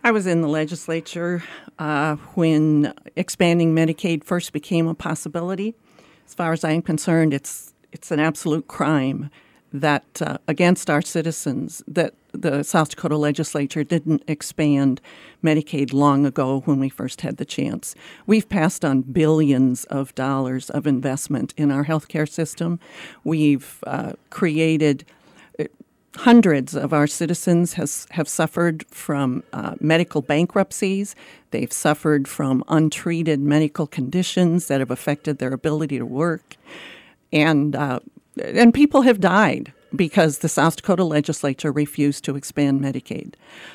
I was in the legislature when expanding Medicaid first became a possibility. As far as I'm concerned, it's an absolute crime that against our citizens that the South Dakota legislature didn't expand Medicaid long ago when we first had the chance. We've passed on billions of dollars of investment in our healthcare system. We've created hundreds of our citizens have suffered from medical bankruptcies. They've suffered from untreated medical conditions that have affected their ability to work. And people have died because the South Dakota legislature refused to expand Medicaid.